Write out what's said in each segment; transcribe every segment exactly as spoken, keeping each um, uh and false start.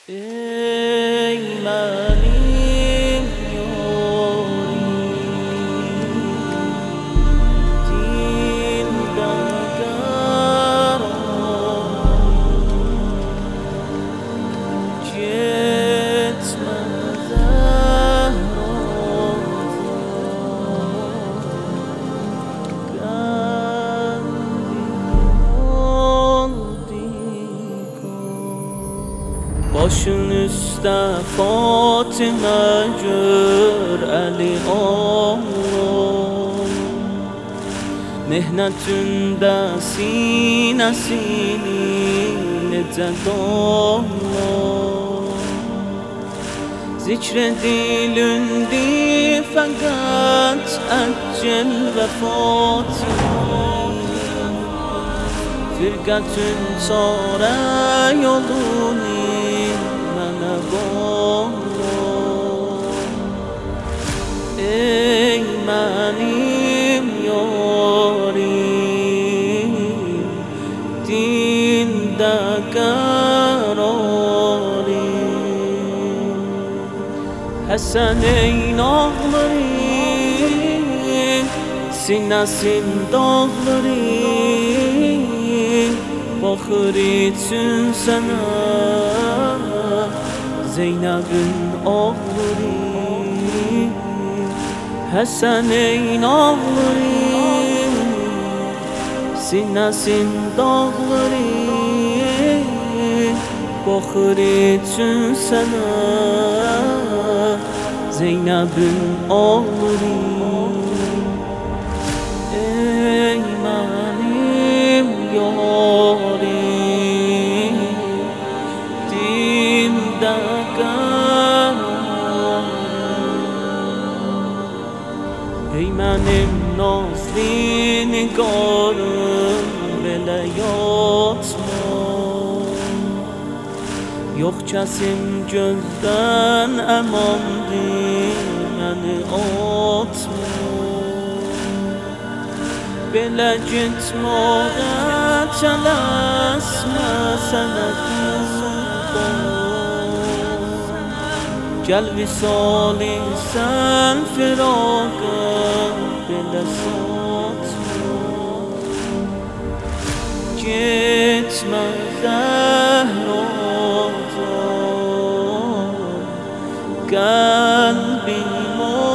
ای منیم یاری دین دگر gitme Zehra Başın üstte Fatime gör Ali oğlum Mihnetünde sinesini nece dolu Zikredilündi fakat ecel vefatı Firqatün çare yolunu mənə qoyur Ey mənim yarim Dində qərarim Həsəneyn ağlarım Sinəsim dağlarım Baxır üçün sənə Zeynəbin ağlarım Həsəneyn ağlarım Sinəsin dağlarım Baxır üçün sənə Zeynəbin ağlarım Ey mənim yarim Dində Ey mənim nazlı nigarım belə yatma Yox kəsim gözdən əmandır məni atma Belə gitməyə tələsmə sənə qurban Gəl visali sən firaqa belə satma Gitmə Zəhradan Qəlbim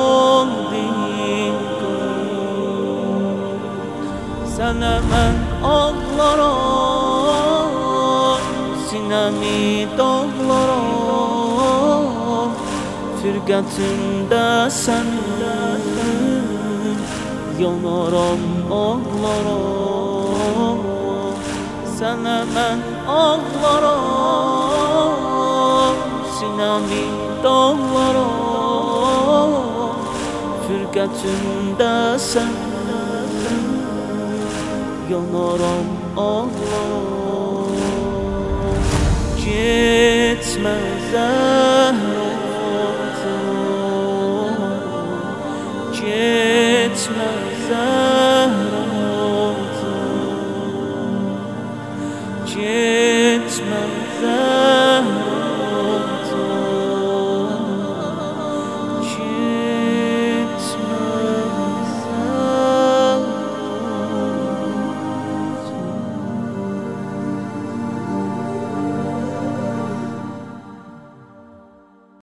Sənə mən ağlaram Sinəmi dağlaram Firqətində sənin Yanaram, ağlaram Sənə mən ağlaram Sinəmi dağlaram Firqətində sənin Yanaram, ağlaram Gitmə Zəhra